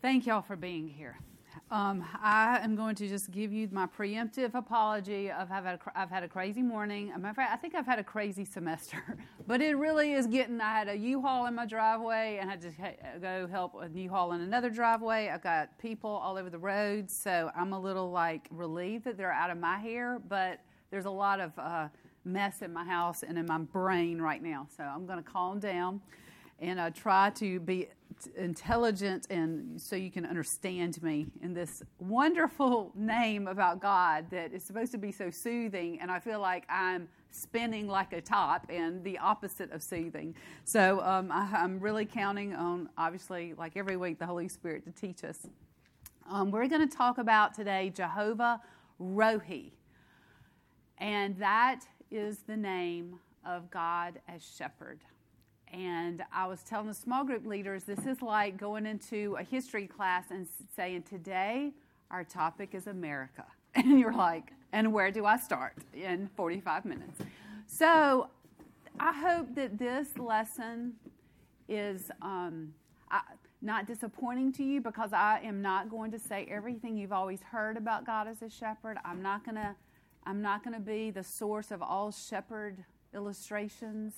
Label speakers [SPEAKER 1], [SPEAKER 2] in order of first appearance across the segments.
[SPEAKER 1] Thank y'all for being here. I am going to just give you my preemptive apology of I've had a crazy morning. As a matter of fact, I think I've had a crazy semester. But it really is I had a U-Haul in my driveway and I had to go help a U-Haul in another driveway. I've got people all over the road, so I'm a little relieved that they're out of my hair, but there's a lot of mess in my house and in my brain right now. So I'm going to calm down and try to be intelligent and so you can understand me in this wonderful name about God that is supposed to be so soothing, and I feel like I'm spinning like a top and the opposite of soothing. So I'm really counting on, obviously, like every week, the Holy Spirit to teach us. We're going to talk about today Jehovah Rohi, and that is the name of God as shepherd. And I was telling the small group leaders, this is like going into a history class and saying, today our topic is America. And you're like, and where do I start in 45 minutes? So I hope that this lesson is not disappointing to you, because I am not going to say everything you've always heard about God as a shepherd. I'm not going to be the source of all shepherd illustrations.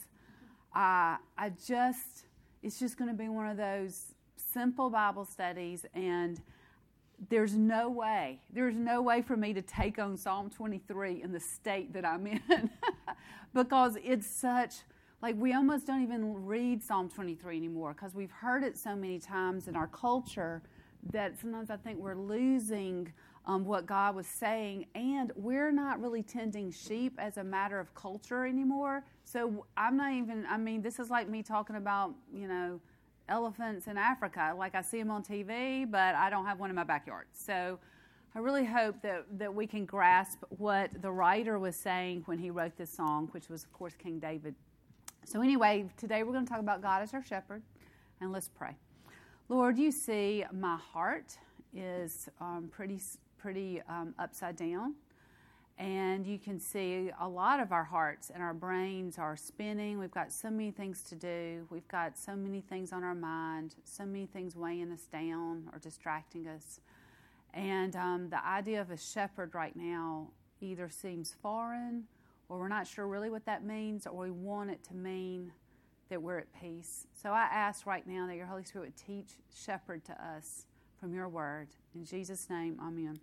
[SPEAKER 1] It's just going to be one of those simple Bible studies, and there's no way for me to take on Psalm 23 in the state that I'm in, because it's such, we almost don't even read Psalm 23 anymore, because we've heard it so many times in our culture that sometimes I think we're losing what God was saying, and we're not really tending sheep as a matter of culture anymore. So this is like me talking about, elephants in Africa. I see them on TV, but I don't have one in my backyard. So I really hope that we can grasp what the writer was saying when he wrote this song, which was, of course, King David. So anyway, today we're going to talk about God as our shepherd, and let's pray. Lord, you see my heart is pretty upside down. And you can see a lot of our hearts and our brains are spinning. We've got so many things to do. We've got so many things on our mind, so many things weighing us down or distracting us. And the idea of a shepherd right now either seems foreign, or we're not sure really what that means, or we want it to mean that we're at peace. So I ask right now that your Holy Spirit would teach shepherd to us from your word. In Jesus' name, amen.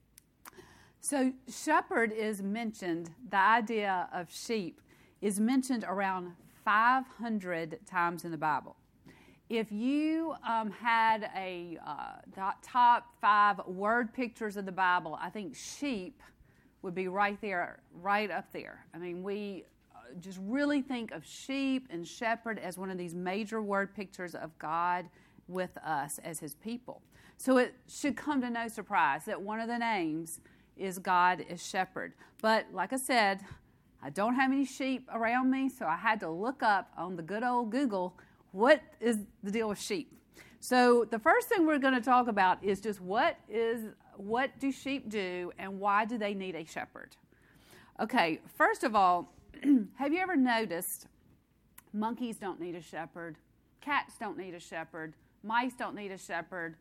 [SPEAKER 1] So shepherd is mentioned, the idea of sheep is mentioned around 500 times in the Bible. If you had the top 5 word pictures of the Bible, I think sheep would be right there, right up there. I mean, we just really think of sheep and shepherd as one of these major word pictures of God with us as his people. So it should come to no surprise that one of the names is God as shepherd. But like I said, I don't have any sheep around me, so I had to look up on the good old Google, what is the deal with sheep? So the first thing we're going to talk about is just what do sheep do, and why do they need a shepherd? Okay, first of all, have you ever noticed monkeys don't need a shepherd, cats don't need a shepherd, mice don't need a shepherd?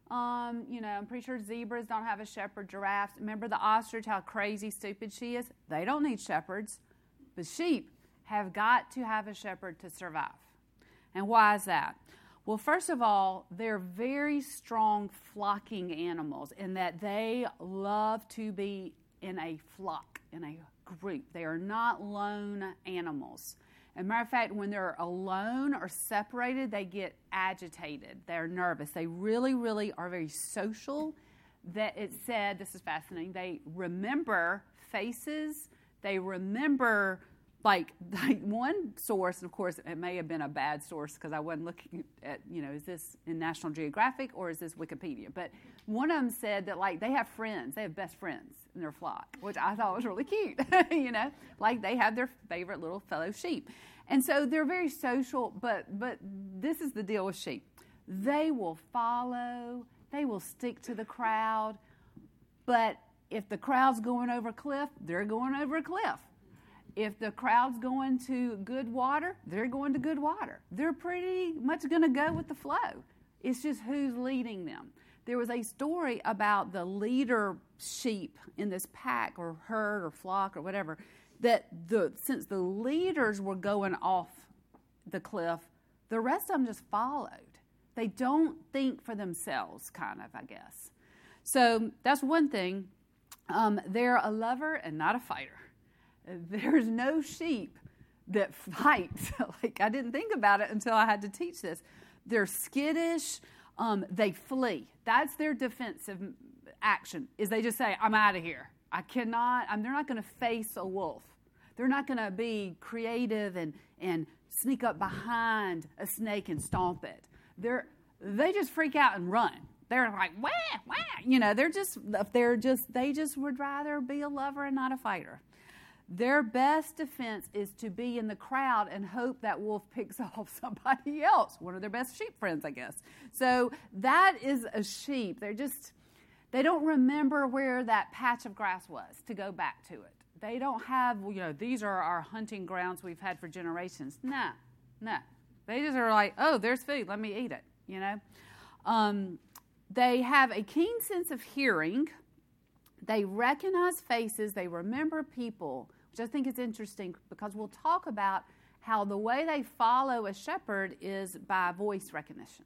[SPEAKER 1] I'm pretty sure zebras don't have a shepherd, giraffes. Remember the ostrich, how crazy stupid she is? They don't need shepherds. But sheep have got to have a shepherd to survive. And why is that? Well, first of all, they're very strong flocking animals in that they love to be in a flock, in a group. They are not lone animals. As a matter of fact, when they're alone or separated, they get agitated. They're nervous. They really, really are very social. That it said, this is fascinating, they remember faces. They remember, like one source, and of course it may have been a bad source because I wasn't looking at, is this in National Geographic or is this Wikipedia? But one of them said that they have friends. They have best friends in their flock, which I thought was really cute, they have their favorite little fellow sheep. And so they're very social, but this is the deal with sheep. They will follow, they will stick to the crowd, but if the crowd's going over a cliff, they're going over a cliff. If the crowd's going to good water, they're going to good water. They're pretty much going to go with the flow. It's just who's leading them. There was a story about the leader sheep in this pack or herd or flock or whatever, that since the leaders were going off the cliff, the rest of them just followed. They don't think for themselves, kind of, I guess. So that's one thing. They're a lover and not a fighter. There's no sheep that fights. Like, I didn't think about it until I had to teach this. They're skittish. They flee. That's their defensive action, is they just say, I'm out of here. They're not going to face a wolf. They're not going to be creative and sneak up behind a snake and stomp it. They just freak out and run. They're like, wah, wah. They just would rather be a lover and not a fighter. Their best defense is to be in the crowd and hope that wolf picks off somebody else, one of their best sheep friends, I guess. So that is a sheep. They don't remember where that patch of grass was to go back to it. They don't have, these are our hunting grounds we've had for generations. No. They just are like, oh, there's food, let me eat it, They have a keen sense of hearing. They recognize faces. They remember people, which I think is interesting because we'll talk about how the way they follow a shepherd is by voice recognition.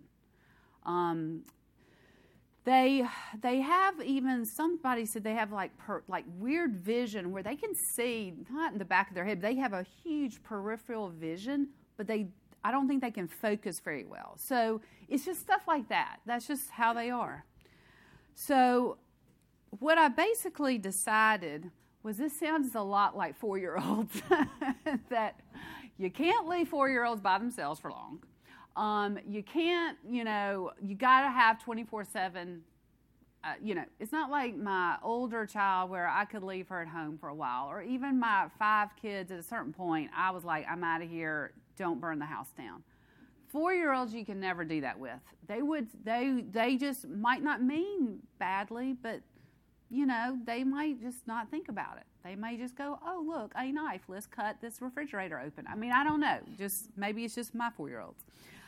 [SPEAKER 1] They have even, somebody said they have like weird vision where they can see, not in the back of their head, but they have a huge peripheral vision, but I don't think they can focus very well. So it's just stuff like that. That's just how they are. So what I basically decided was this sounds a lot like 4-year-olds, that you can't leave 4-year-olds by themselves for long. You can't, you got to have 24/7, it's not like my older child where I could leave her at home for a while, or even my 5 kids at a certain point, I was like, I'm out of here, don't burn the house down. 4-year-olds you can never do that with. They just might not mean badly, but they might just not think about it. They may just go, oh, look, a knife, let's cut this refrigerator open. I mean, I don't know. Maybe it's just my 4-year-olds.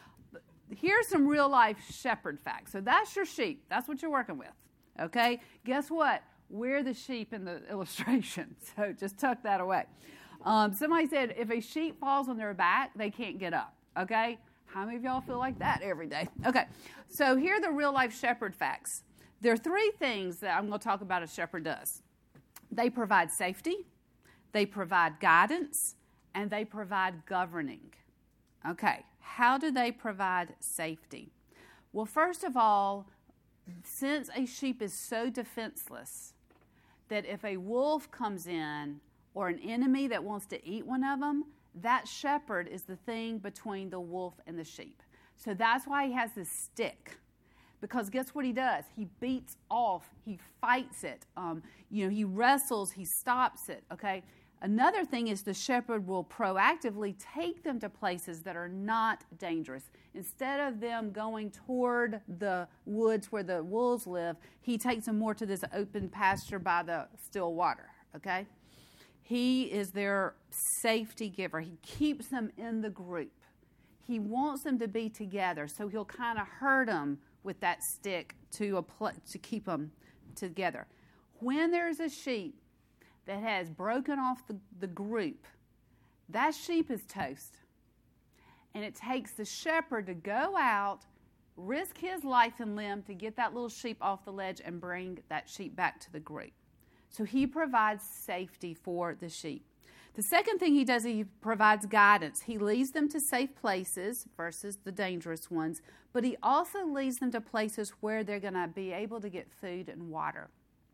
[SPEAKER 1] Here's some real-life shepherd facts. So that's your sheep. That's what you're working with, okay? Guess what? We're the sheep in the illustration, so just tuck that away. Somebody said if a sheep falls on their back, they can't get up, okay? How many of y'all feel like that every day? Okay, so here are the real-life shepherd facts. There are 3 things that I'm going to talk about a shepherd does. They provide safety, they provide guidance, and they provide governing. Okay, how do they provide safety? Well, first of all, since a sheep is so defenseless that if a wolf comes in or an enemy that wants to eat one of them, that shepherd is the thing between the wolf and the sheep. So that's why he has this stick. Because guess what he does? He beats off, he fights it, he wrestles, he stops it, okay? Another thing is the shepherd will proactively take them to places that are not dangerous. Instead of them going toward the woods where the wolves live, he takes them more to this open pasture by the still water, okay? He is their safety giver. He keeps them in the group. He wants them to be together, so he'll kind of herd them with that stick to keep them together. When there's a sheep that has broken off the group, that sheep is toast. And it takes the shepherd to go out, risk his life and limb to get that little sheep off the ledge and bring that sheep back to the group. So he provides safety for the sheep. The second thing he does, he provides guidance. He leads them to safe places versus the dangerous ones, but he also leads them to places where they're going to be able to get food and water.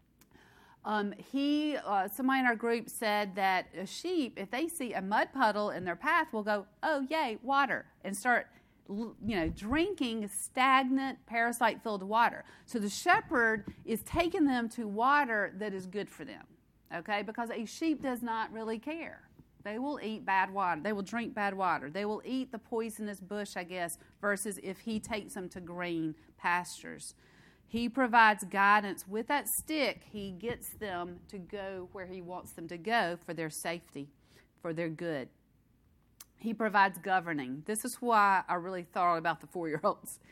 [SPEAKER 1] Somebody in our group said that a sheep, if they see a mud puddle in their path, will go, oh, yay, water, and start drinking stagnant, parasite-filled water. So the shepherd is taking them to water that is good for them. Okay, because a sheep does not really care. They will eat bad water. They will drink bad water. They will eat the poisonous bush, I guess, versus if he takes them to green pastures. He provides guidance. With that stick, he gets them to go where he wants them to go for their safety, for their good. He provides governing. This is why I really thought about the 4-year-olds.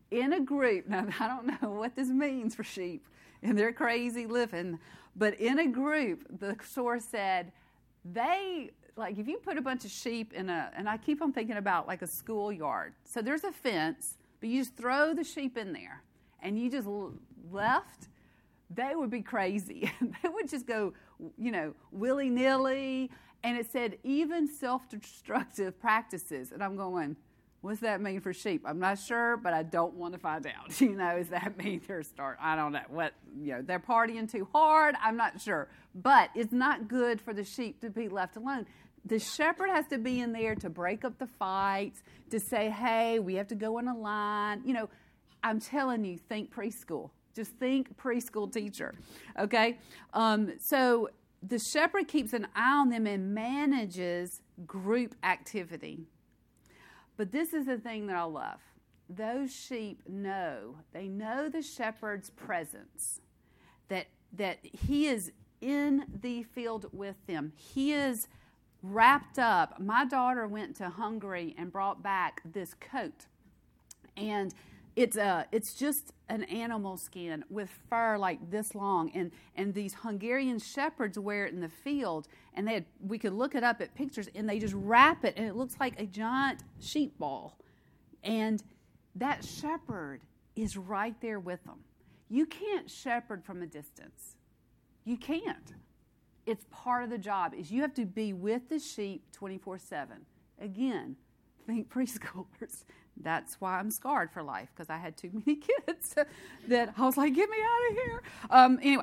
[SPEAKER 1] in a group. Now, I don't know what this means for sheep and their crazy living, but in a group, the source said they, like if you put a bunch of sheep in and I keep on thinking about like a schoolyard. So there's a fence, but you just throw the sheep in there and you just left, they would be crazy. They would just go, willy-nilly. And it said even self-destructive practices. And I'm going, what's that mean for sheep? I'm not sure, but I don't want to find out. Does that mean I don't know what, they're partying too hard? I'm not sure. But it's not good for the sheep to be left alone. The shepherd has to be in there to break up the fights, to say, hey, we have to go in a line. I'm telling you, think preschool. Just think preschool teacher, okay? So the shepherd keeps an eye on them and manages group activity. But this is the thing that I love. Those sheep know the shepherd's presence, that he is in the field with them. He is wrapped up. My daughter went to Hungary and brought back this coat. And it's just an animal skin with fur like this long, and these Hungarian shepherds wear it in the field, and we could look it up at pictures, and they just wrap it, and it looks like a giant sheep ball, and that shepherd is right there with them. You can't shepherd from a distance. You can't. It's part of the job. Is you have to be with the sheep 24/7. Again, think preschoolers. That's why I'm scarred for life, because I had too many kids that I was like, get me out of here.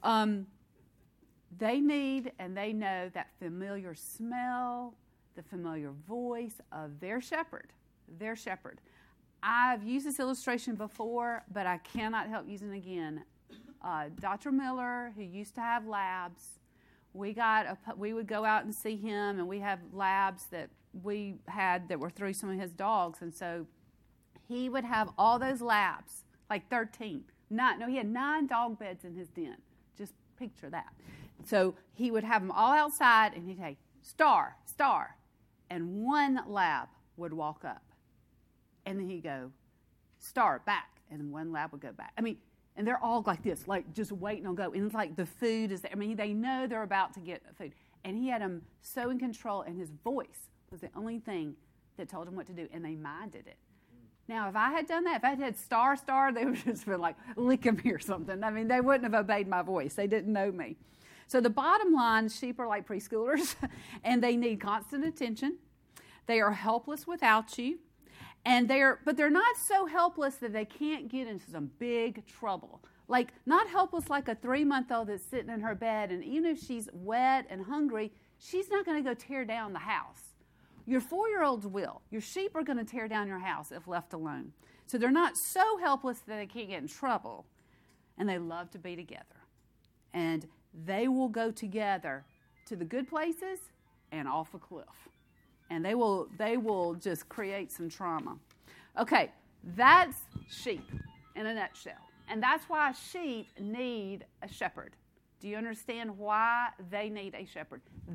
[SPEAKER 1] They need and they know that familiar smell, the familiar voice of their shepherd. Their shepherd. I've used this illustration before, but I cannot help using it again. Dr. Miller, who used to have labs, we would go out and see him, and we have labs that we had that were through some of his dogs, and so he would have all those labs, like 13. He had 9 dog beds in his den. Just picture that. So he would have them all outside, and he'd say, star, star, and one lab would walk up, and then he'd go, star, back, and one lab would go back. And they're all like this, like just waiting on go. And it's like the food is there. They know they're about to get food. And he had them so in control, and his voice was the only thing that told him what to do, and they minded it. Now, if I had done that, if I had star, they would have just been like, lick me or something. They wouldn't have obeyed my voice. They didn't know me. So the bottom line, sheep are like preschoolers, and they need constant attention. They are helpless without you. But they're not so helpless that they can't get into some big trouble. Like, not helpless like a 3-month-old that's sitting in her bed, and even if she's wet and hungry, she's not going to go tear down the house. Your 4-year-olds will. Your sheep are going to tear down your house if left alone. So they're not so helpless that they can't get in trouble, and they love to be together. And they will go together to the good places and off a cliff. And they will just create some trauma. Okay, that's sheep in a nutshell. And that's why sheep need a shepherd. Do you understand why they need a shepherd?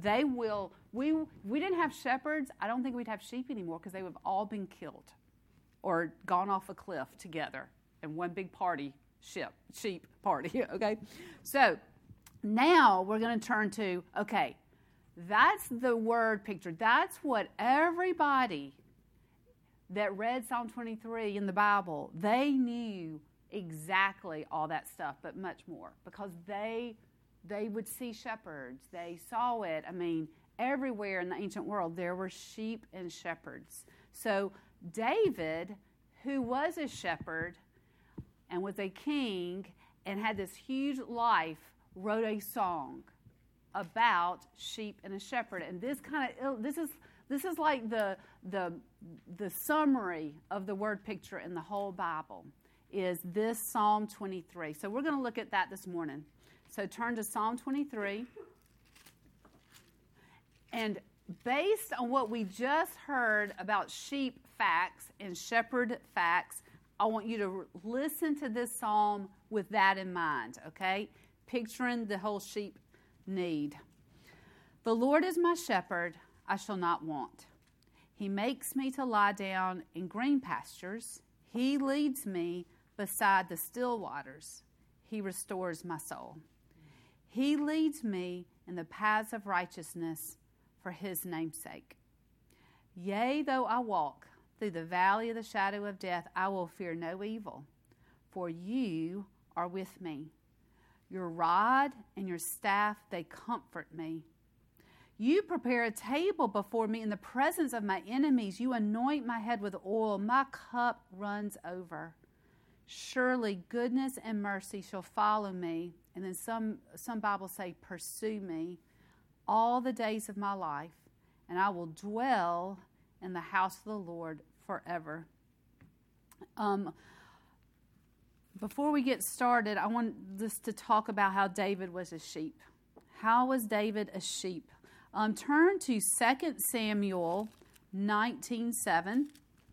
[SPEAKER 1] We didn't have shepherds, I don't think we'd have sheep anymore, because they would have all been killed or gone off a cliff together in one big sheep party, okay? So now we're going to turn to, okay, that's the word picture. That's what everybody that read Psalm 23 in the Bible, they knew exactly all that stuff, but much more, because they would see shepherds. They saw it. Everywhere in the ancient world, there were sheep and shepherds. So David, who was a shepherd and was a king and had this huge life, wrote a song about sheep and a shepherd. And this is like the summary of the word picture in the whole Bible is this Psalm 23. So we're going to look at that this morning. So turn to Psalm 23. And based on what we just heard about sheep facts and shepherd facts, I want you to listen to this psalm with that in mind, okay? Picturing the whole sheep need. The Lord is my shepherd, I shall not want. He makes me to lie down in green pastures. He leads me beside the still waters. He restores my soul. He leads me in the paths of righteousness for his name's sake. Yea, though I walk through the valley of the shadow of death, I will fear no evil, for you are with me. Your rod and your staff, they comfort me. You prepare a table before me in the presence of my enemies. You anoint my head with oil. My cup runs over. Surely goodness and mercy shall follow me. And then some Bibles say, pursue me all the days of my life. And I will dwell in the house of the Lord forever. Before we get started, I want us to talk about how David was a sheep. How was David a sheep? Turn to 2 Samuel 19:7.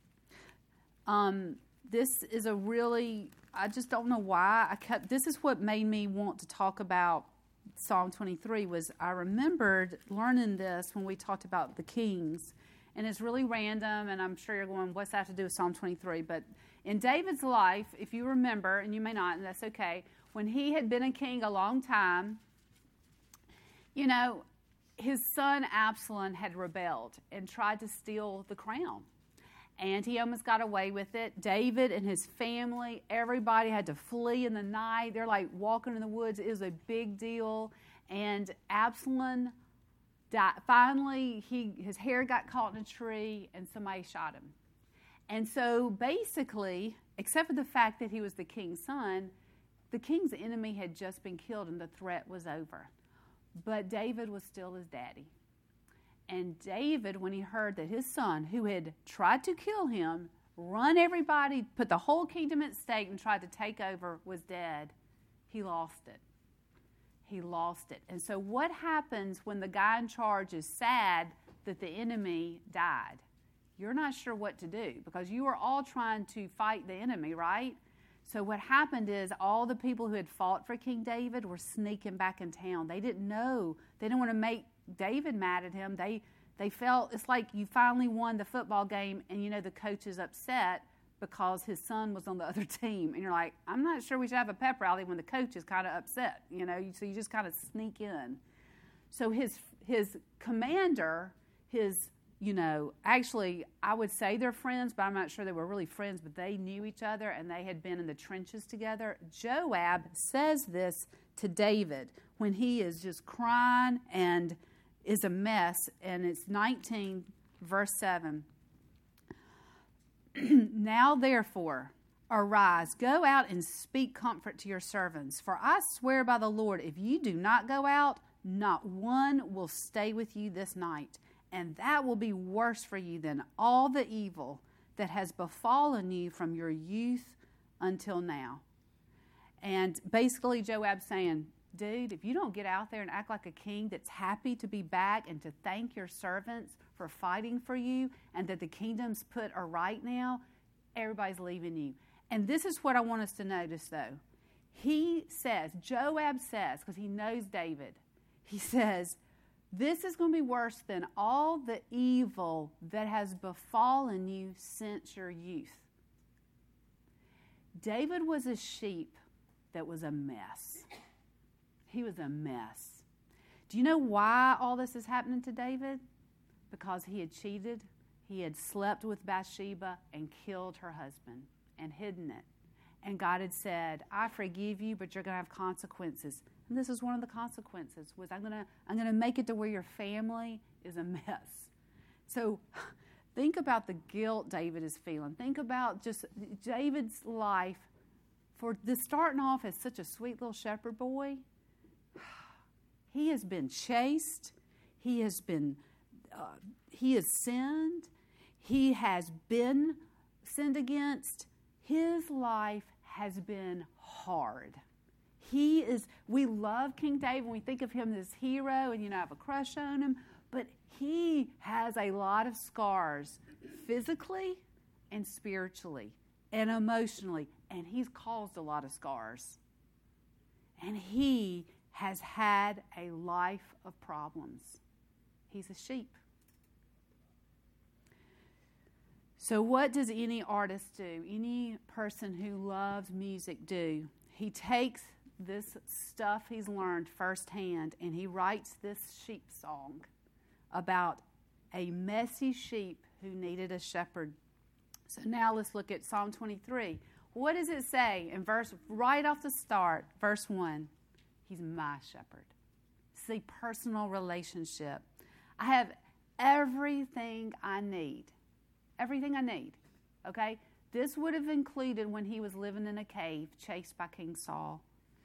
[SPEAKER 1] This is a really, I just don't know why this is what made me want to talk about Psalm 23 was I remembered learning this when we talked about the kings. And it's really random, and I'm sure you're going, what's that have to do with Psalm 23? But in David's life, if you remember, and you may not, and that's okay, when he had been a king a long time, you know, his son Absalom had rebelled and tried to steal the crown. And he almost got away with it. David and his family, everybody had to flee in the night. They're like walking in the woods. It was a big deal. And Absalom died. Finally, his hair got caught in a tree and somebody shot him. And so basically, except for the fact that he was the king's son, the king's enemy had just been killed and the threat was over. But David was still his daddy. And David, when he heard that his son, who had tried to kill him, run everybody, put the whole kingdom at stake and tried to take over, was dead, he lost it. He lost it. And so what happens when the guy in charge is sad that the enemy died? You're not sure what to do because you were all trying to fight the enemy, right? So what happened is all the people who had fought for King David were sneaking back in town. They didn't know. They didn't want to make David mad at him. They felt it's like you finally won the football game and, you know, the coach is upset because his son was on the other team. And you're like, I'm not sure we should have a pep rally when the coach is kind of upset, you know. So you just kind of sneak in. So his commander, actually, I would say they're friends, but I'm not sure they were really friends, but they knew each other and they had been in the trenches together. Joab says this to David when he is just crying and is a mess, and it's 19, verse 7. Now, therefore, arise, go out and speak comfort to your servants. For I swear by the Lord, if you do not go out, not one will stay with you this night. And that will be worse for you than all the evil that has befallen you from your youth until now. And basically Joab's saying, dude, if you don't get out there and act like a king that's happy to be back and to thank your servants for fighting for you and that the kingdom's put right now, everybody's leaving you. And this is what I want us to notice, though. Joab says, because he knows David, he says, this is going to be worse than all the evil that has befallen you since your youth. David was a sheep that was a mess. He was a mess. Do you know why all this is happening to David? Because he had cheated. He had slept with Bathsheba and killed her husband and hidden it. And God had said, I forgive you, but you're going to have consequences. And this is one of the consequences, was I'm going to make it to where your family is a mess. So think about the guilt David is feeling. Think about just David's life for this starting off as such a sweet little shepherd boy. He has been chased. He has sinned. He has been sinned against. His life has been hard. We love King David. We think of him as hero and, have a crush on him. But he has a lot of scars physically and spiritually and emotionally. And he's caused a lot of scars. And he has had a life of problems. He's a sheep. So what does any artist do? Any person who loves music do? He takes this stuff he's learned firsthand and he writes this sheep song about a messy sheep who needed a shepherd. So now let's look at Psalm 23. What does it say in right off the start, verse 1? He's my shepherd. It's a personal relationship. I have everything I need. Everything I need. Okay? This would have included when he was living in a cave, chased by King Saul.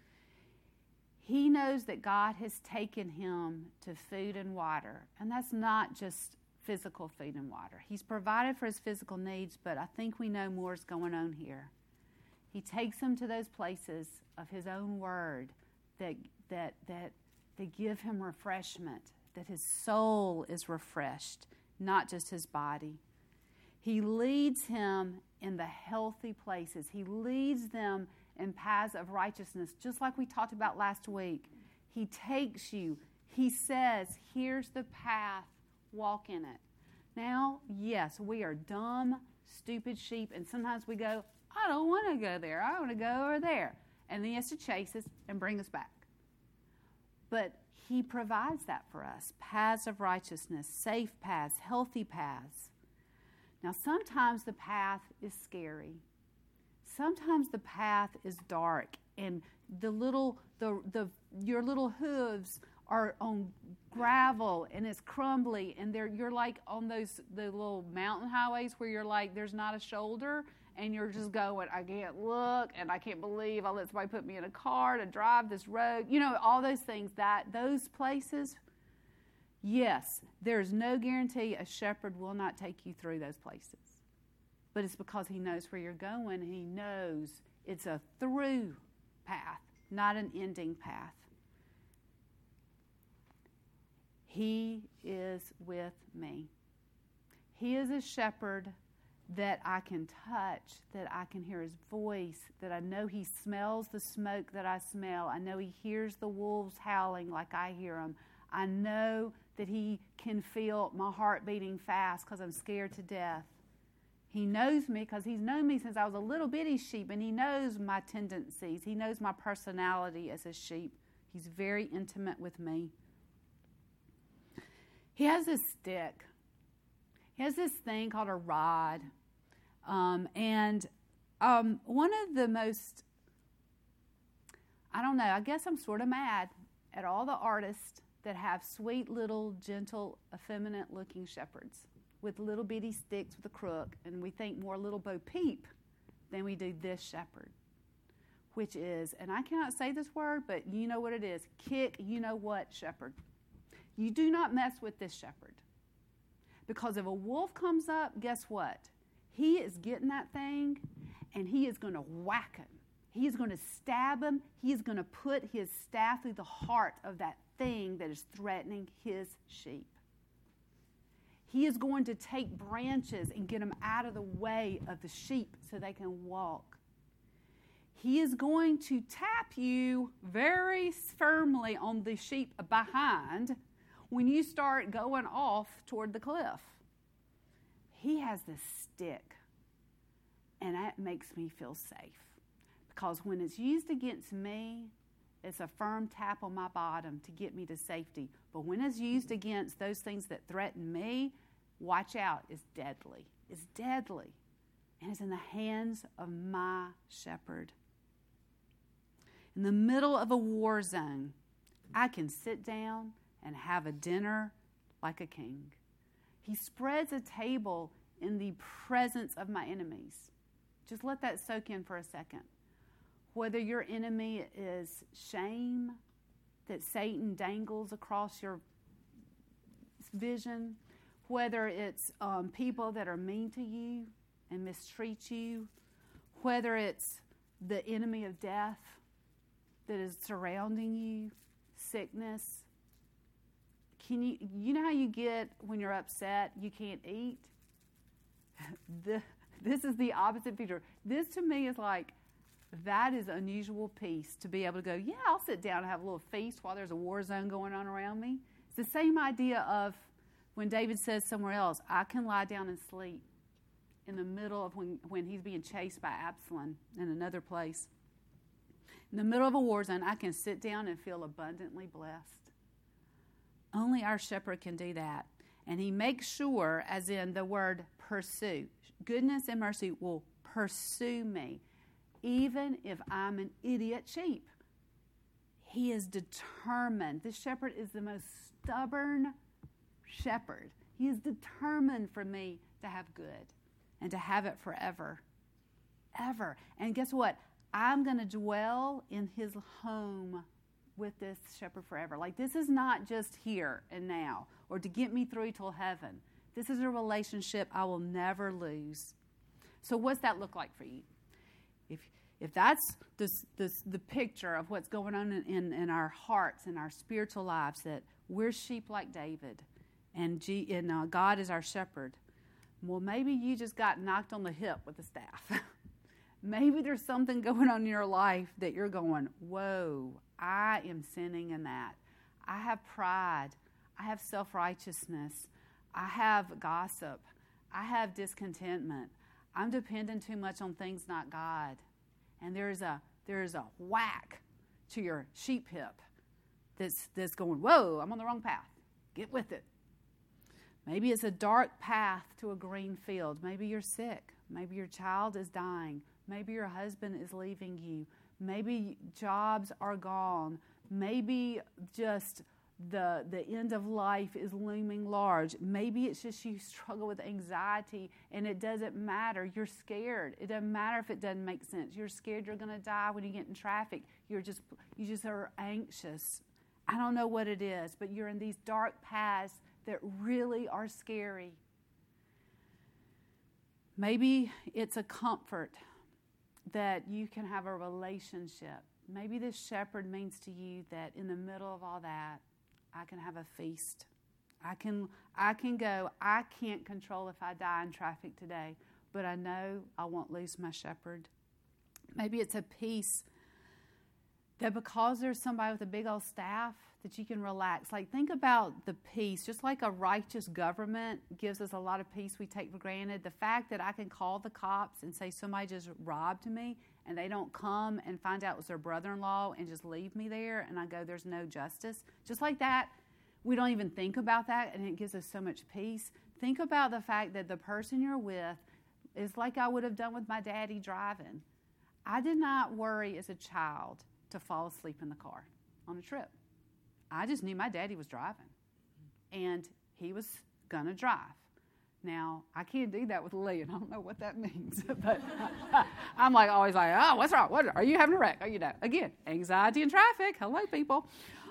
[SPEAKER 1] He knows that God has taken him to food and water. And that's not just physical food and water. He's provided for his physical needs, but I think we know more is going on here. He takes him to those places of his own word that give him refreshment, that his soul is refreshed, not just his body. He leads him in the healthy places. He leads them in paths of righteousness, just like we talked about last week. He takes you. He says, here's the path, walk in it. Now, yes, we are dumb, stupid sheep, and sometimes we go, I don't want to go there. I want to go over there. And then he has to chase us and bring us back. But he provides that for us. Paths of righteousness, safe paths, healthy paths. Now, sometimes the path is scary. Sometimes the path is dark, and your little hooves are on gravel, and it's crumbly, and you're like on the little mountain highways where you're like, there's not a shoulder, and you're just going, I can't look, and I can't believe I let somebody put me in a car to drive this road. You know, all those things, those places. Yes, there's no guarantee a shepherd will not take you through those places. But it's because he knows where you're going. He knows it's a through path, not an ending path. He is with me. He is a shepherd that I can touch, that I can hear his voice, that I know he smells the smoke that I smell. I know he hears the wolves howling like I hear them. I know that he can feel my heart beating fast because I'm scared to death. He knows me because he's known me since I was a little bitty sheep, and he knows my tendencies. He knows my personality as a sheep. He's very intimate with me. He has this stick. He has this thing called a rod. One of the most, I guess I'm sort of mad at all the artists that have sweet little, gentle, effeminate-looking shepherds with little bitty sticks with a crook, and we think more little Bo Peep than we do this shepherd, which is, and I cannot say this word, but you know what it is, kick, you know what, shepherd. You do not mess with this shepherd. Because if a wolf comes up, guess what? He is getting that thing, and he is going to whack him. He is going to stab him. He is going to put his staff through the heart of that thing that is threatening his sheep. He is going to take branches and get them out of the way of the sheep so they can walk. He is going to tap you very firmly on the sheep behind when you start going off toward the cliff. He has this stick, and that makes me feel safe. Because when it's used against me, it's a firm tap on my bottom to get me to safety. But when it's used against those things that threaten me, watch out, it's deadly. It's deadly. And it's in the hands of my shepherd. In the middle of a war zone, I can sit down and have a dinner like a king. He spreads a table in the presence of my enemies. Just let that soak in for a second. Whether your enemy is shame that Satan dangles across your vision, whether it's people that are mean to you and mistreat you, whether it's the enemy of death that is surrounding you, sickness. You know how you get when you're upset, you can't eat? This is the opposite picture. This to me is like, that is unusual peace to be able to go, yeah, I'll sit down and have a little feast while there's a war zone going on around me. It's the same idea of when David says somewhere else, I can lie down and sleep in the middle of when he's being chased by Absalom in another place. In the middle of a war zone, I can sit down and feel abundantly blessed. Only our shepherd can do that. And he makes sure, as in the word pursue, goodness and mercy will pursue me, even if I'm an idiot sheep. He is determined. This shepherd is the most stubborn shepherd. He is determined for me to have good and to have it forever. Ever. And guess what? I'm going to dwell in his home with this shepherd forever. Like, this is not just here and now or to get me through till heaven. This is a relationship I will never lose. So what's that look like for you? If that's the picture of what's going on in our hearts and our spiritual lives, that we're sheep like David and God is our shepherd, well, maybe you just got knocked on the hip with a staff. Maybe there's something going on in your life that you're going, whoa, I am sinning in that. I have pride. I have self-righteousness. I have gossip. I have discontentment. I'm dependent too much on things not God. And there's a whack to your sheep hip that's going, whoa, I'm on the wrong path. Get with it. Maybe it's a dark path to a green field. Maybe you're sick. Maybe your child is dying. Maybe your husband is leaving you. Maybe jobs are gone. Maybe just the end of life is looming large. Maybe it's just you struggle with anxiety and it doesn't matter. You're scared. It doesn't matter if it doesn't make sense. You're scared you're going to die when you get in traffic. You just are anxious. I don't know what it is, but you're in these dark paths that really are scary. Maybe it's a comfort that you can have a relationship. Maybe this shepherd means to you that in the middle of all that, I can have a feast. I can go. I can't control if I die in traffic today, but I know I won't lose my shepherd. Maybe it's a peace that because there's somebody with a big old staff that you can relax. Like, think about the peace. Just like a righteous government gives us a lot of peace we take for granted, the fact that I can call the cops and say somebody just robbed me and they don't come and find out it was their brother-in-law and just leave me there and I go, there's no justice. Just like that, we don't even think about that and it gives us so much peace. Think about the fact that the person you're with is like I would have done with my daddy driving. I did not worry as a child to fall asleep in the car on a trip. I just knew my daddy was driving, and he was going to drive. Now, I can't do that with Lee, and I don't know what that means. But I'm always like, oh, what's wrong? What, are you having a wreck? Oh, you know, again, anxiety in traffic. Hello, people.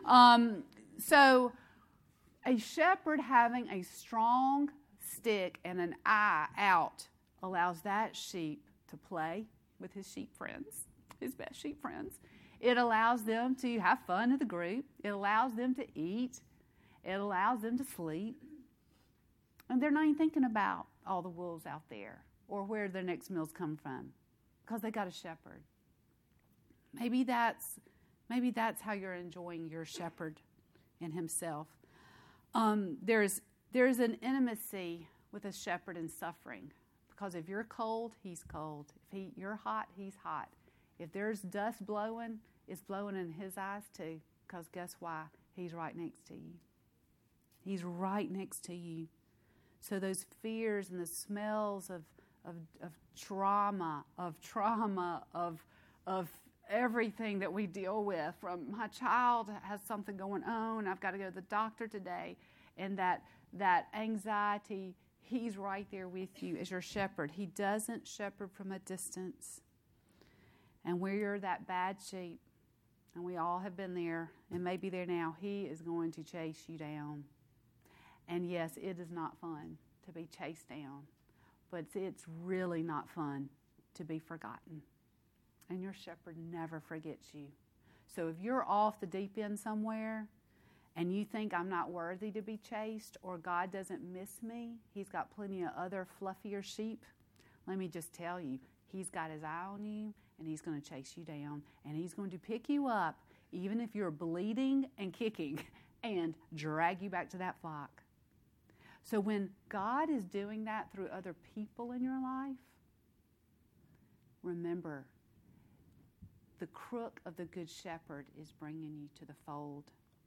[SPEAKER 1] So a shepherd having a strong stick and an eye out allows that sheep to play with his sheep friends, his best sheep friends. It allows them to have fun in the group. It allows them to eat. It allows them to sleep. And they're not even thinking about all the wolves out there or where their next meals come from because they got a shepherd. Maybe that's how you're enjoying your shepherd in himself. There's an intimacy with a shepherd in suffering because if you're cold, he's cold. If you're hot, he's hot. If there's dust blowing, it's blowing in his eyes too. Because guess why? He's right next to you. He's right next to you. So those fears and the smells of trauma, of everything that we deal with, from my child has something going on, I've got to go to the doctor today, and that anxiety, he's right there with you as your shepherd. He doesn't shepherd from a distance. And where you're that bad sheep, and we all have been there and may be there now, he is going to chase you down. And yes, it is not fun to be chased down, but it's really not fun to be forgotten. And your shepherd never forgets you. So if you're off the deep end somewhere and you think I'm not worthy to be chased or God doesn't miss me, he's got plenty of other fluffier sheep, let me just tell you, he's got his eye on you, and he's going to chase you down, and he's going to pick you up, even if you're bleeding and kicking, and drag you back to that flock. So when God is doing that through other people in your life, remember, the crook of the Good Shepherd is bringing you to the fold.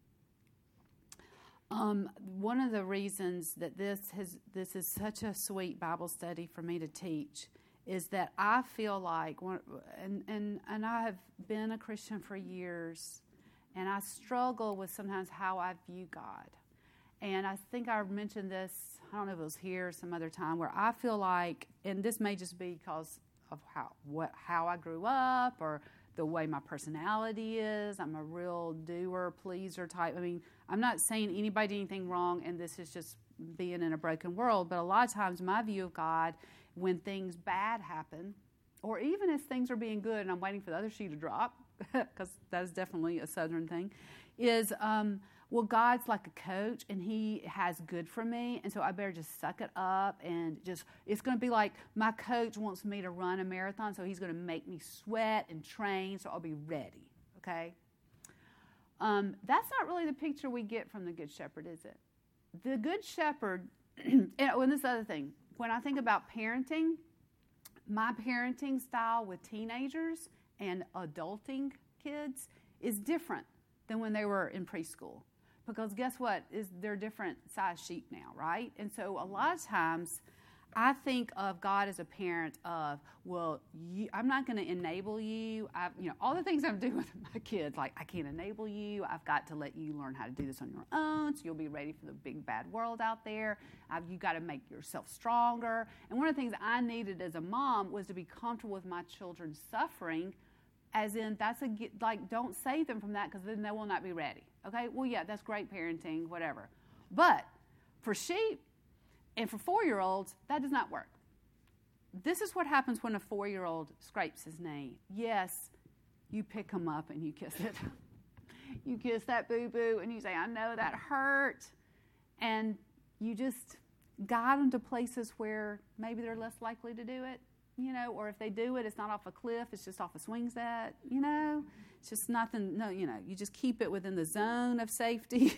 [SPEAKER 1] One of the reasons that this is such a sweet Bible study for me to teach is that I feel like, and I have been a Christian for years, and I struggle with sometimes how I view God. And I think I mentioned this, I don't know if it was here or some other time, where I feel like, and this may just be because of how I grew up or the way my personality is. I'm a real doer, pleaser type. I mean, I'm not saying anybody did anything wrong, and this is just being in a broken world. But a lot of times my view of God, when things bad happen, or even as things are being good and I'm waiting for the other shoe to drop, because that is definitely a Southern thing, is, well, God's like a coach, and He has good for me, and so I better just suck it up and just, it's going to be like my coach wants me to run a marathon, so he's going to make me sweat and train, so I'll be ready, okay? That's not really the picture we get from the Good Shepherd, is it? The Good Shepherd, and this other thing, when I think about parenting, my parenting style with teenagers and adulting kids is different than when they were in preschool. Because guess what? They're different size sheep now, right? And so a lot of times I think of God as a parent of, well, I'm not going to enable you. All the things I'm doing with my kids, like I can't enable you. I've got to let you learn how to do this on your own so you'll be ready for the big bad world out there. You've got to make yourself stronger. And one of the things I needed as a mom was to be comfortable with my children's suffering, as in don't save them from that because then they will not be ready. Okay? Well, yeah, that's great parenting, whatever. But for sheep and for 4-year-olds, that does not work. This is what happens when a 4-year-old scrapes his knee. Yes, you pick him up and you kiss it. You kiss that boo-boo and you say, I know that hurt. And you just guide them to places where maybe they're less likely to do it. Or if they do it, it's not off a cliff, it's just off a swing set, It's just nothing, you just keep it within the zone of safety.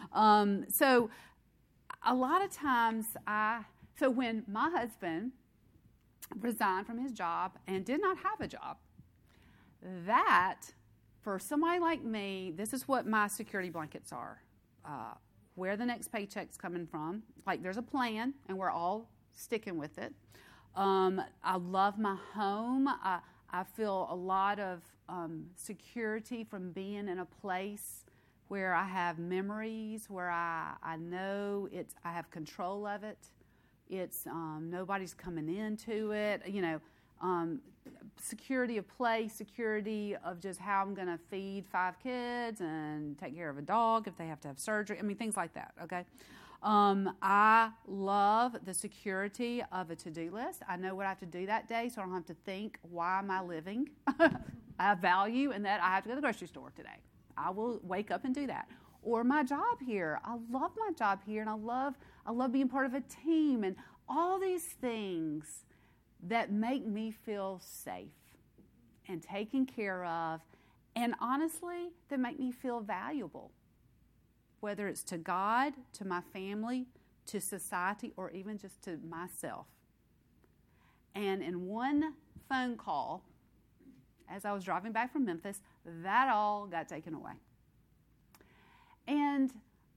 [SPEAKER 1] So a lot of times so when my husband resigned from his job and did not have a job, that, for somebody like me, this is what my security blankets are. Where the next paycheck's coming from. Like, there's a plan, and we're all sticking with it. I love my home. I feel a lot of security from being in a place where I have memories, where I know I have control of it. It's nobody's coming into it. Security of place, security of just how I'm going to feed 5 kids and take care of a dog if they have to have surgery. things like that, okay? I love the security of a to-do list. I know what I have to do that day, so I don't have to think, why am I living? I have value in that I have to go to the grocery store today. I will wake up and do that. Or my job here. I love my job here, and I love being part of a team and all these things that make me feel safe and taken care of, and honestly, that make me feel valuable. Whether it's to God, to my family, to society, or even just to myself. And in one phone call, as I was driving back from Memphis, that all got taken away. And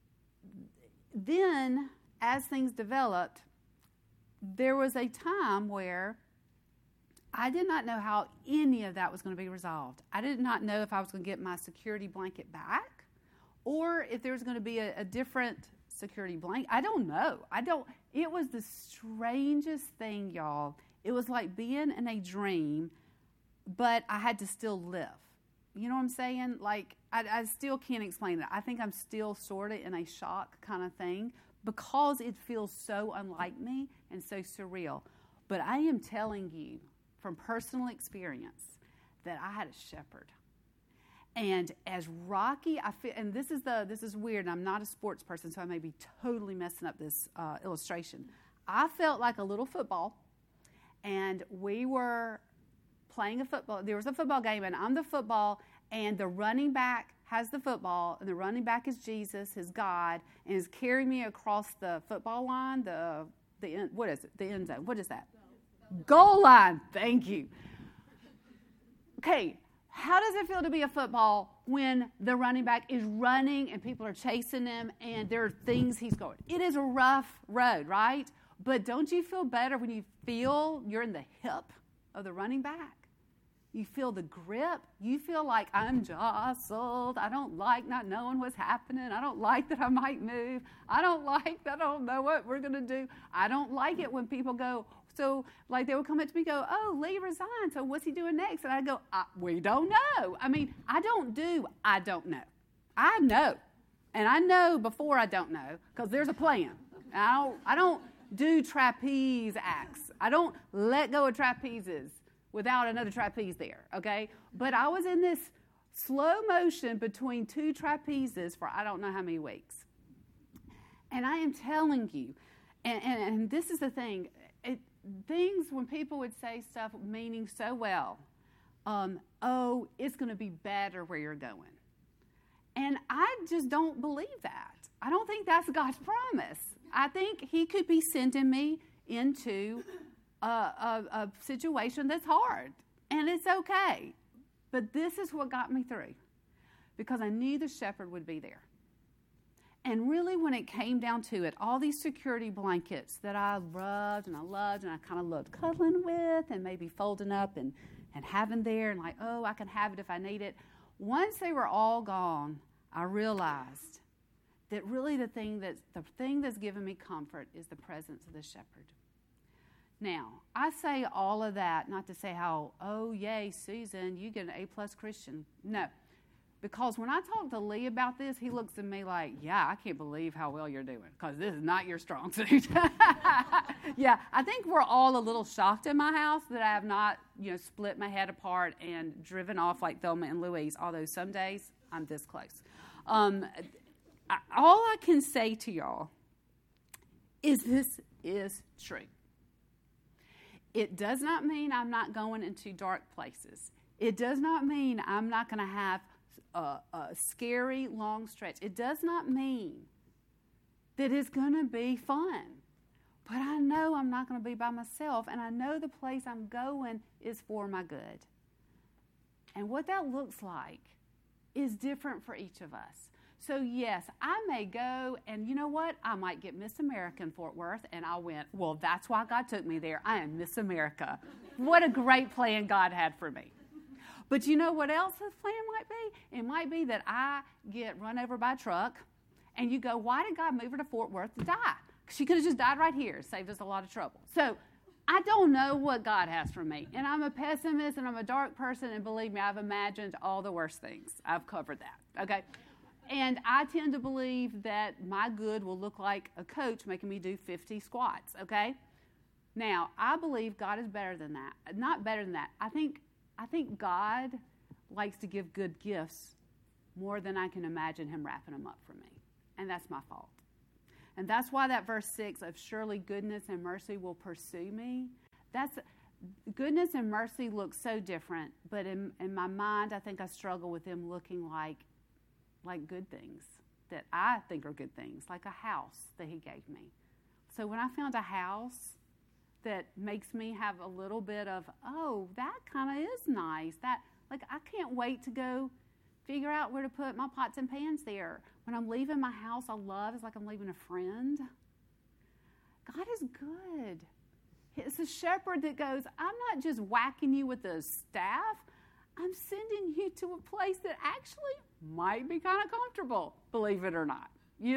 [SPEAKER 1] then, as things developed, there was a time where I did not know how any of that was going to be resolved. I did not know if I was going to get my security blanket back, or if there was going to be a different security blanket. I don't know. It was the strangest thing, y'all. It was like being in a dream, but I had to still live. You know what I'm saying? Like, I still can't explain it. I think I'm still sort of in a shock kind of thing because it feels so unlike me and so surreal. But I am telling you from personal experience that I had a shepherd. And as rocky, I feel, and this is weird, and I'm not a sports person, so I may be totally messing up this illustration. I felt like a little football, and we were playing a football. There was a football game, and I'm the football, and the running back has the football, and the running back is Jesus, his God, and is carrying me across the football line, the what is it? The end zone. What is that? Goal line. Thank you. Okay, how does it feel to be a football when the running back is running and people are chasing him and there are things he's going? It is a rough road, right? But don't you feel better when you feel you're in the hip of the running back? You feel the grip. You feel like I'm jostled. I don't like not knowing what's happening. I don't like that I might move. I don't like that I don't know what we're going to do. I don't like it when people go, so like they would come up to me and go, oh, Lee resigned, so what's he doing next? And I go, we don't know. I mean, I don't know. I know. And I know before I don't know because there's a plan. I don't do trapeze acts. I don't let go of trapezes without another trapeze there, okay? But I was in this slow motion between two trapezes for I don't know how many weeks. And I am telling you, and this is the thing, things when people would say stuff meaning so well, oh, it's going to be better where you're going. And I just don't believe that. I don't think that's God's promise. I think he could be sending me into a situation that's hard, and it's okay. But this is what got me through, because I knew the shepherd would be there. And really, when it came down to it, all these security blankets that I loved and I kind of loved cuddling with and maybe folding up and having there and like, oh, I can have it if I need it. Once they were all gone, I realized that really the thing that's given me comfort is the presence of the shepherd. Now, I say all of that not to say how, oh, yay, Susan, you get an A+ Christian. No, because when I talk to Lee about this, he looks at me like, yeah, I can't believe how well you're doing because this is not your strong suit. Yeah, I think we're all a little shocked in my house that I have not, split my head apart and driven off like Thelma and Louise, although some days I'm this close. All I can say to y'all is this is true. It does not mean I'm not going into dark places. It does not mean I'm not going to have a scary long stretch. It does not mean that it's going to be fun. But I know I'm not going to be by myself, and I know the place I'm going is for my good. And what that looks like is different for each of us. So, yes, I may go, and you know what? I might get Miss America in Fort Worth, and I went, well, that's why God took me there. I am Miss America. What a great plan God had for me. But you know what else his plan might be? It might be that I get run over by a truck, and you go, why did God move her to Fort Worth to die? She could have just died right here. Saved us a lot of trouble. So, I don't know what God has for me. And I'm a pessimist, and I'm a dark person, and believe me, I've imagined all the worst things. I've covered that, okay? And I tend to believe that my good will look like a coach making me do 50 squats, okay? Now, I believe God is better than that. Not better than that. I think God likes to give good gifts more than I can imagine him wrapping them up for me. And that's my fault. And that's why that verse 6 of surely goodness and mercy will pursue me, goodness and mercy look so different, but in my mind, I think I struggle with them looking like good things that I think are good things, like a house that he gave me. So when I found a house that makes me have a little bit of, oh, that kind of is nice. That, like, I can't wait to go figure out where to put my pots and pans there. When I'm leaving my house, I love, it's like I'm leaving a friend. God is good. It's a shepherd that goes, I'm not just whacking you with a staff. I'm sending you to a place that actually might be kind of comfortable, believe it or not,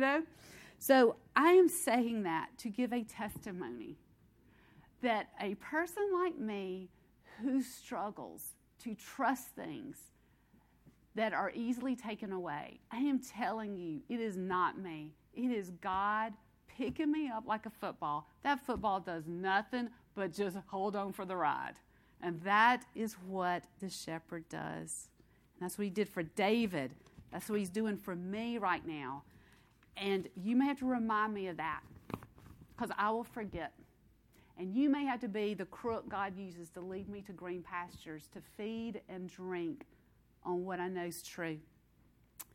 [SPEAKER 1] So I am saying that to give a testimony that a person like me who struggles to trust things that are easily taken away, I am telling you, it is not me. It is God picking me up like a football. That football does nothing but just hold on for the ride. And that is what the shepherd does. And that's what he did for David. That's what he's doing for me right now. And you may have to remind me of that, because I will forget. And you may have to be the crook God uses to lead me to green pastures, to feed and drink on what I know is true.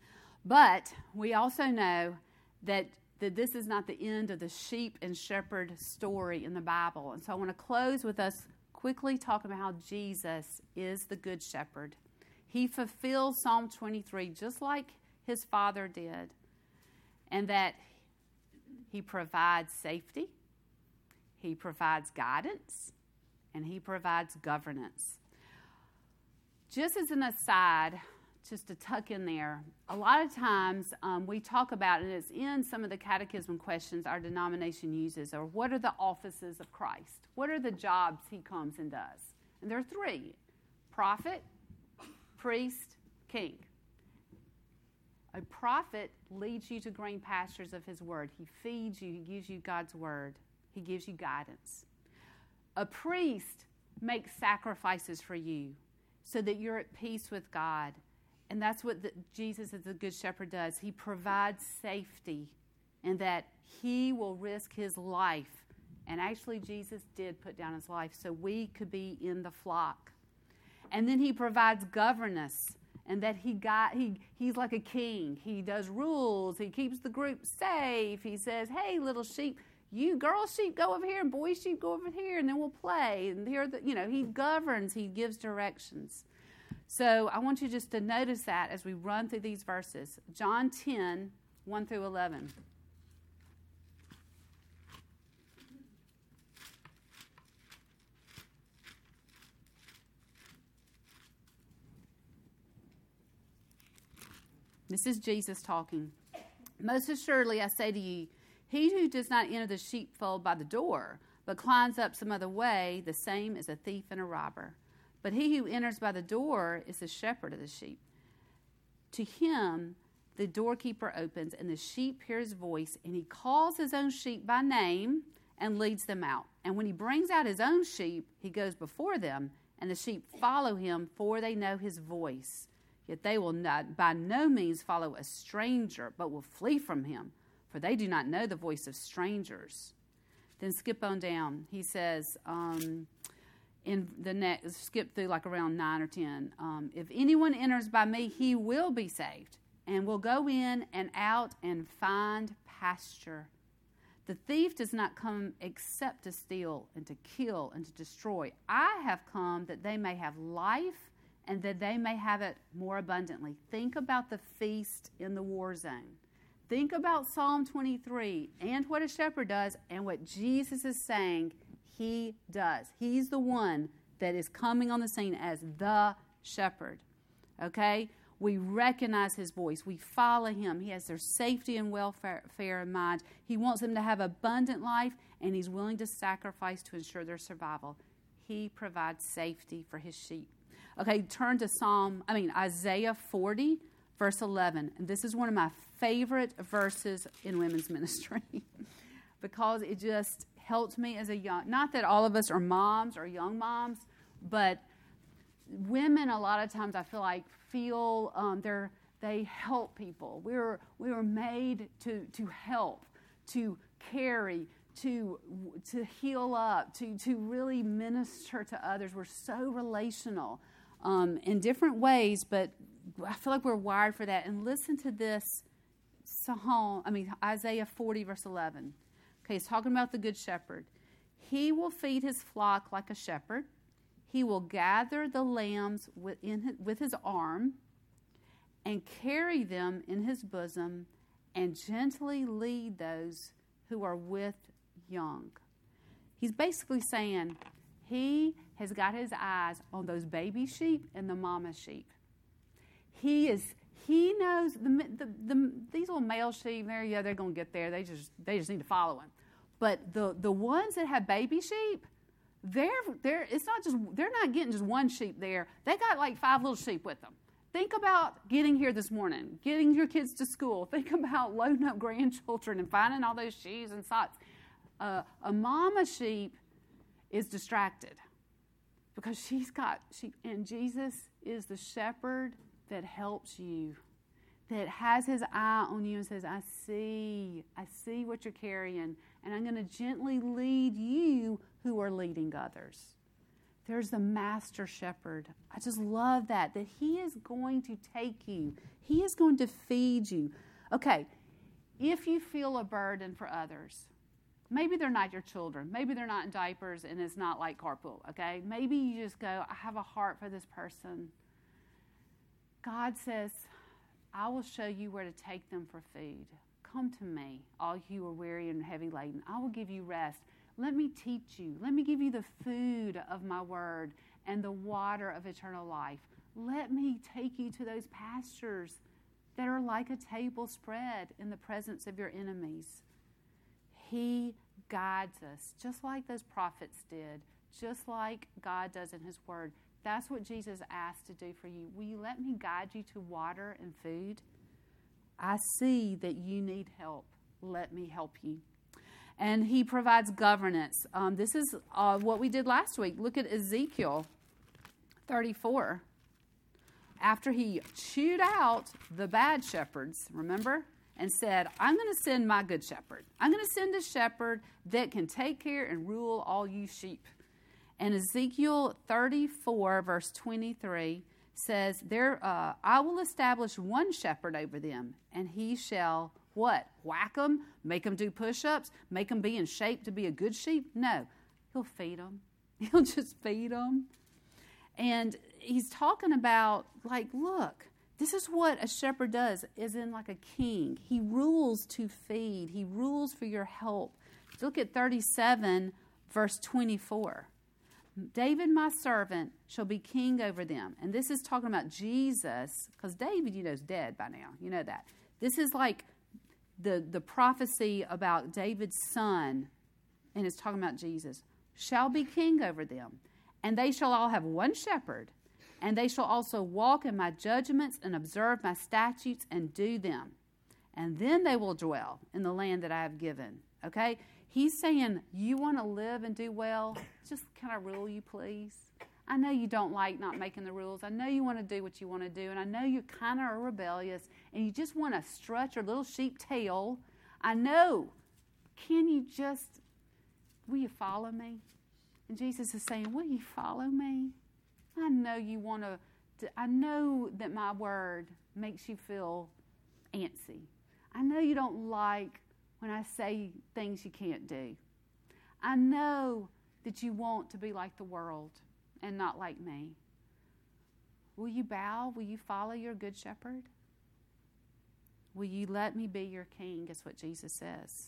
[SPEAKER 1] But we also know that this is not the end of the sheep and shepherd story in the Bible. And so I want to close with us quickly talking about how Jesus is the good shepherd. He fulfills Psalm 23 just like his Father did, and that he provides safety, he provides guidance, and he provides governance. Just as an aside, just to tuck in there, a lot of times we talk about, and it's in some of the catechism questions our denomination uses, or what are the offices of Christ? What are the jobs he comes and does? And there are three: prophet, priest, king. A prophet leads you to green pastures of his word. He feeds you. He gives you God's word. He gives you guidance. A priest makes sacrifices for you so that you're at peace with God. And that's what Jesus as the Good Shepherd does. He provides safety in that he will risk his life. And actually, Jesus did put down his life so we could be in the flock. And then he provides governance, and that he's like a king. He does rules. He keeps the group safe. He says, hey, little sheep, you girl sheep go over here, and boy sheep go over here, and then we'll play. And he governs. He gives directions. So I want you just to notice that as we run through these verses. John 10, 1 through 11. This is Jesus talking. Most assuredly, I say to you, he who does not enter the sheepfold by the door, but climbs up some other way, the same is a thief and a robber. But he who enters by the door is the shepherd of the sheep. To him the doorkeeper opens, and the sheep hear his voice, and he calls his own sheep by name and leads them out. And when he brings out his own sheep, he goes before them, and the sheep follow him, for they know his voice. Yet they will not by no means follow a stranger, but will flee from him, for they do not know the voice of strangers. Then skip on down. He says, in the next, skip through like around 9 or 10. If anyone enters by me, he will be saved, and will go in and out and find pasture. The thief does not come except to steal and to kill and to destroy. I have come that they may have life, and that they may have it more abundantly. Think about the feast in the war zone. Think about Psalm 23 and what a shepherd does and what Jesus is saying he does. He's the one that is coming on the scene as the shepherd. Okay? We recognize his voice. We follow him. He has their safety and welfare in mind. He wants them to have abundant life, and he's willing to sacrifice to ensure their survival. He provides safety for his sheep. Okay, turn to Isaiah 40, verse 11. And this is one of my favorite verses in women's ministry because it just helped me as a young, not that all of us are moms or young moms, but women a lot of times I feel they help people. We were made to help, to carry, to heal up, to really minister to others. We're so relational in different ways, but I feel like we're wired for that. And listen to this Isaiah 40, verse 11. Okay, he's talking about the good shepherd. He will feed his flock like a shepherd. He will gather the lambs with his arm and carry them in his bosom and gently lead those who are with young. He's basically saying he has got his eyes on those baby sheep and the mama sheep. He knows these little male sheep. They're going to get there. They just need to follow him. But the ones that have baby sheep, they're not getting just one sheep there. They got like 5 little sheep with them. Think about getting here this morning, getting your kids to school. Think about loading up grandchildren and finding all those shoes and socks. A mama sheep is distracted because she's got sheep, and Jesus is the shepherd that helps you, that has his eye on you and says, I see what you're carrying, and I'm going to gently lead you who are leading others. There's the master shepherd. I just love that he is going to take you. He is going to feed you. Okay, if you feel a burden for others, maybe they're not your children. Maybe they're not in diapers and it's not like carpool, okay? Maybe you just go, I have a heart for this person. God says, I will show you where to take them for food. Come to me, all you who are weary and heavy laden. I will give you rest. Let me teach you. Let me give you the food of my word and the water of eternal life. Let me take you to those pastures that are like a table spread in the presence of your enemies. He guides us, just like those prophets did, just like God does in His Word. That's what Jesus asked to do for you. Will you let me guide you to water and food? I see that you need help. Let me help you. And He provides governance. This is what we did last week. Look at Ezekiel 34. After He chewed out the bad shepherds, remember? And said, I'm going to send my good shepherd. I'm going to send a shepherd that can take care and rule all you sheep. And Ezekiel 34, verse 23, says, I will establish one shepherd over them, and he shall, what? Whack them? Make them do push-ups? Make them be in shape to be a good sheep? No. He'll feed them. He'll just feed them. And he's talking about, like, look, this is what a shepherd does, is in like a king. He rules to feed. He rules for your help. Look at 37, verse 24. David, my servant, shall be king over them. And this is talking about Jesus, because David, is dead by now. You know that. This is like the prophecy about David's son, and it's talking about Jesus, shall be king over them. And they shall all have one shepherd. And they shall also walk in my judgments and observe my statutes and do them. And then they will dwell in the land that I have given. Okay? He's saying, you want to live and do well? Just can I rule you, please? I know you don't like not making the rules. I know you want to do what you want to do. And I know you kind of are rebellious. And you just want to strut your little sheep tail. I know. Will you follow me? And Jesus is saying, will you follow me? I know you want to, I know that my word makes you feel antsy. I know you don't like when I say things you can't do. I know that you want to be like the world and not like me. Will you bow? Will you follow your good shepherd? Will you let me be your king, is what Jesus says.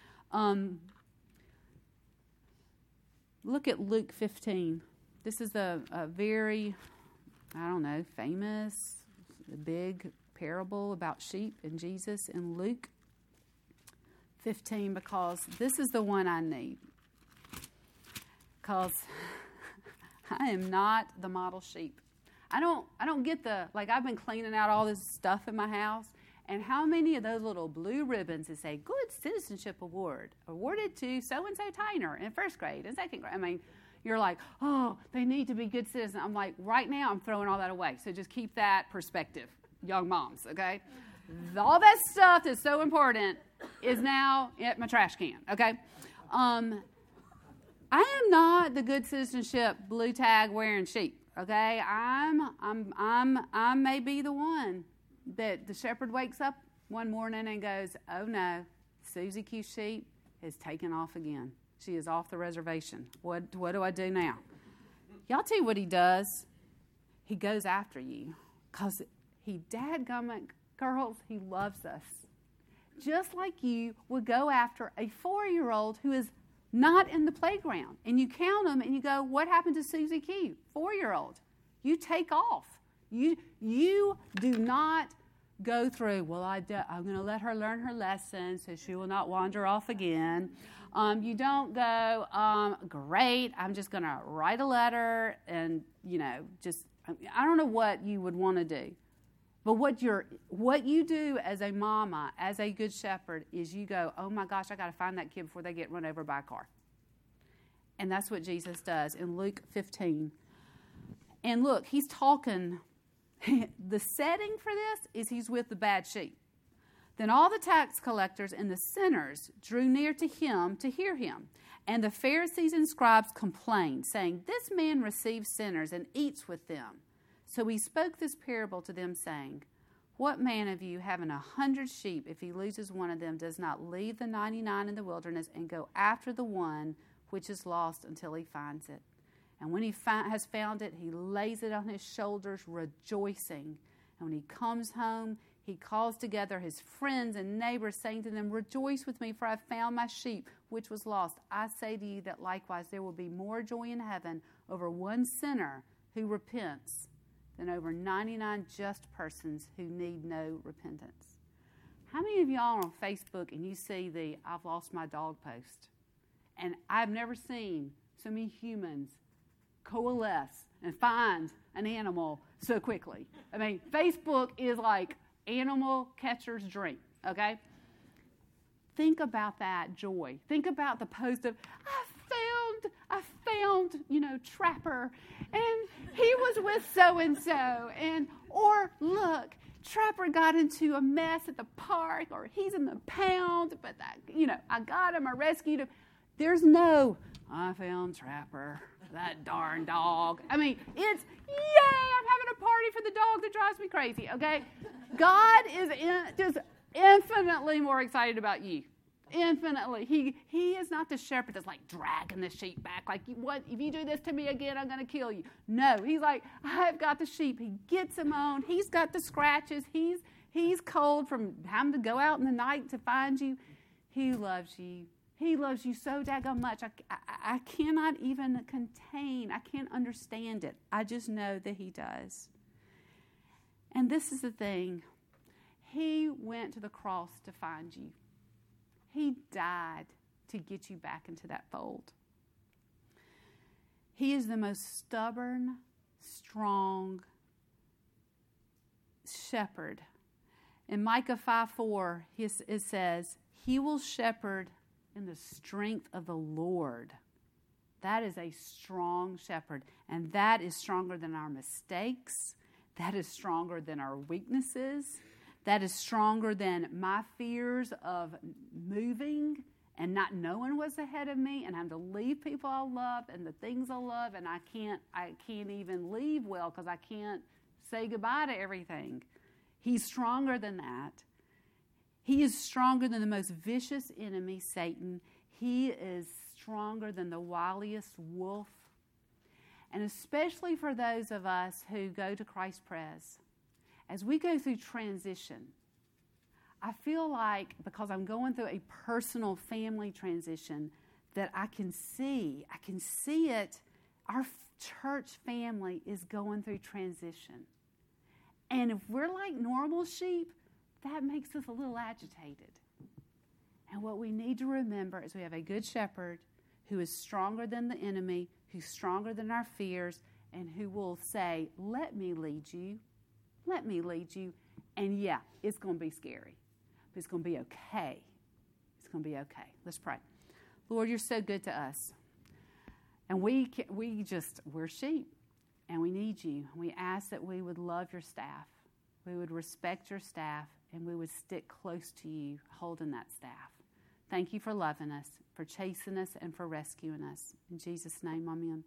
[SPEAKER 1] Look at Luke 15. This is a very, famous, big parable about sheep and Jesus in Luke 15, because this is the one I need. Because I am not the model sheep. I don't get I've been cleaning out all this stuff in my house, and how many of those little blue ribbons that say Good Citizenship Award awarded to so-and-so Tyner in first grade and second grade? I mean, you're like, oh, they need to be good citizens. I'm like, right now I'm throwing all that away. So just keep that perspective, young moms, okay? All that stuff that's so important is now at my trash can, okay? I am not the good citizenship blue tag wearing sheep, okay? I may be the one that the shepherd wakes up one morning and goes, oh no, Susie Q sheep is taken off again. She is off the reservation. What do I do now? Y'all tell you what he does. He goes after you because dadgummit girls, he loves us. Just like you would go after a 4-year-old who is not in the playground. And you count them and you go, what happened to Susie Q? 4-year-old. You take off. You do not go through, I'm going to let her learn her lesson so she will not wander off again. You don't go, great, I'm just going to write a letter and, I don't know what you would want to do. But what you do as a mama, as a good shepherd, is you go, oh my gosh, I got to find that kid before they get run over by a car. And that's what Jesus does in Luke 15. And look, he's talking, the setting for this is he's with the bad sheep. Then all the tax collectors and the sinners drew near to him to hear him. And the Pharisees and scribes complained, saying, This man receives sinners and eats with them. So he spoke this parable to them, saying, What man of you, having 100 sheep, if he loses one of them, does not leave the 99 in the wilderness and go after the one which is lost until he finds it? And when he has found it, he lays it on his shoulders, rejoicing. And when he comes home, he calls together his friends and neighbors, saying to them, Rejoice with me, for I have found my sheep, which was lost. I say to you that likewise there will be more joy in heaven over one sinner who repents than over 99 just persons who need no repentance. How many of y'all are on Facebook and you see the I've lost my dog post? And I've never seen so many humans coalesce and find an animal so quickly. I mean, Facebook is like animal catcher's dream, okay? Think about that joy. Think about the post of, I found, Trapper, and he was with so-and-so, or look, Trapper got into a mess at the park, or he's in the pound, but I got him, I rescued him. There's no, I found Trapper, that darn dog. I mean, it's, yay, I'm having a party for the dog that drives me crazy, okay? God is just infinitely more excited about you. Infinitely. He is not the shepherd that's like dragging the sheep back. Like, what? If you do this to me again, I'm going to kill you. No, he's like, I've got the sheep. He gets them on. He's got the scratches. He's cold from having to go out in the night to find you. He loves you. He loves you so daggone much. I cannot even contain. I can't understand it. I just know that he does. And this is the thing. He went to the cross to find you. He died to get you back into that fold. He is the most stubborn, strong shepherd. In Micah 5:4, it says, He will shepherd in the strength of the Lord. That is a strong shepherd. And that is stronger than our mistakes. That is stronger than our weaknesses. That is stronger than my fears of moving and not knowing what's ahead of me and having to leave people I love and the things I love, and I can't even leave well because I can't say goodbye to everything. He's stronger than that. He is stronger than the most vicious enemy, Satan. He is stronger than the wiliest wolf. And especially for those of us who go to Christ Pres, as we go through transition, I feel like because I'm going through a personal family transition that I can see it. Our church family is going through transition. And if we're like normal sheep, that makes us a little agitated. And what we need to remember is we have a good shepherd who is stronger than the enemy, who's stronger than our fears, and who will say, let me lead you. Let me lead you. And yeah, it's going to be scary. But it's going to be okay. It's going to be okay. Let's pray. Lord, you're so good to us. And we're sheep. And we need you. We ask that we would love your staff. We would respect your staff. And we would stick close to you, holding that staff. Thank you for loving us, for chasing us, and for rescuing us. In Jesus' name, amen.